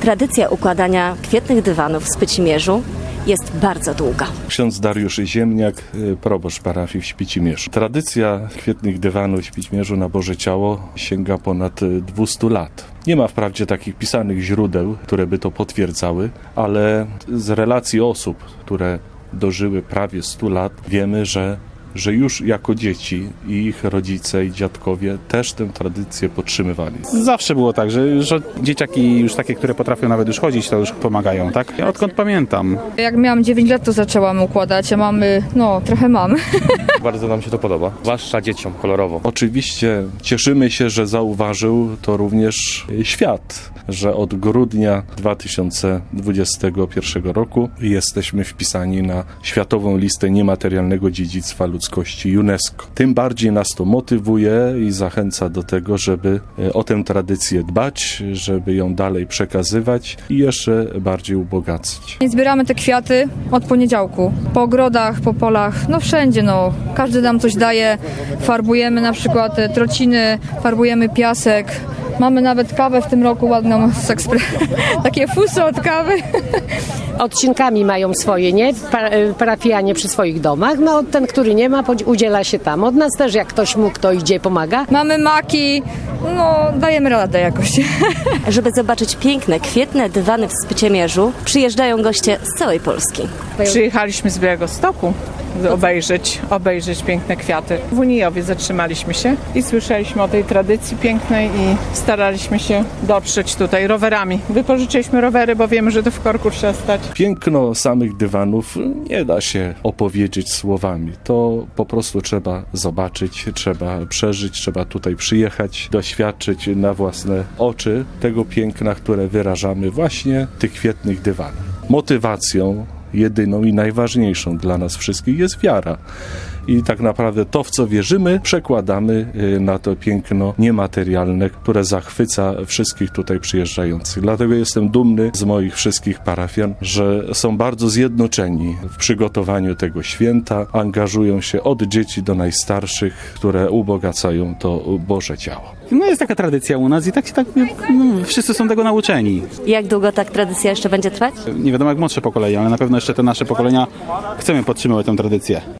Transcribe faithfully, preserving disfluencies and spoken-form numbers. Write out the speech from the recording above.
Tradycja układania kwietnych dywanów w Spycimierzu jest bardzo długa. Ksiądz Dariusz Ziemniak, proboszcz parafii w Spycimierzu. Tradycja kwietnych dywanów w Spycimierzu na Boże Ciało sięga ponad dwieście lat. Nie ma wprawdzie takich pisanych źródeł, które by to potwierdzały, ale z relacji osób, które dożyły prawie stu lat, wiemy, że że już jako dzieci i ich rodzice i dziadkowie też tę tradycję podtrzymywali. Zawsze było tak, że, że dzieciaki już takie, które potrafią nawet już chodzić, to już pomagają, tak? Ja odkąd pamiętam. Jak miałam dziewięć lat, to zaczęłam układać, a mamy, no trochę mamy. Bardzo nam się to podoba, zwłaszcza dzieciom, kolorowo. Oczywiście cieszymy się, że zauważył to również świat, że od grudnia dwa tysiące dwudziestego pierwszego roku jesteśmy wpisani na Światową Listę Niematerialnego Dziedzictwa Ludzkości UNESCO. Tym bardziej nas to motywuje i zachęca do tego, żeby o tę tradycję dbać, żeby ją dalej przekazywać i jeszcze bardziej ubogacać. Zbieramy te kwiaty od poniedziałku. Po ogrodach, po polach, no wszędzie, no. Każdy nam coś daje. Farbujemy na przykład trociny, farbujemy piasek. Mamy nawet kawę w tym roku ładną z ekspre- takie fusy od kawy. Odcinkami mają swoje, nie? Parafianie przy swoich domach. No ten, który nie ma, udziela się tam. Od nas też, jak ktoś mógł, to idzie, pomaga. Mamy maki, no dajemy radę jakoś. Żeby zobaczyć piękne, kwietne dywany w Spycimierzu, przyjeżdżają goście z całej Polski. Przyjechaliśmy z Białegostoku obejrzeć, obejrzeć piękne kwiaty. W Unijowie zatrzymaliśmy się i słyszeliśmy o tej tradycji pięknej i staraliśmy się dotrzeć tutaj rowerami. Wypożyczyliśmy rowery, bo wiemy, że to w korku trzeba stać. Piękno samych dywanów nie da się opowiedzieć słowami. To po prostu trzeba zobaczyć, trzeba przeżyć, trzeba tutaj przyjechać, doświadczyć na własne oczy tego piękna, które wyrażamy właśnie w tych kwietnych dywanach. Motywacją jedyną i najważniejszą dla nas wszystkich jest wiara. I tak naprawdę to, w co wierzymy, przekładamy na to piękno niematerialne, które zachwyca wszystkich tutaj przyjeżdżających. Dlatego jestem dumny z moich wszystkich parafian, że są bardzo zjednoczeni w przygotowaniu tego święta, angażują się od dzieci do najstarszych, które ubogacają to Boże Ciało. No jest taka tradycja u nas i tak, tak no, wszyscy są tego nauczeni. Jak długo tak tradycja jeszcze będzie trwać? Nie wiadomo jak młodsze pokolenia, ale na pewno jeszcze te nasze pokolenia chcemy podtrzymywać tę tradycję.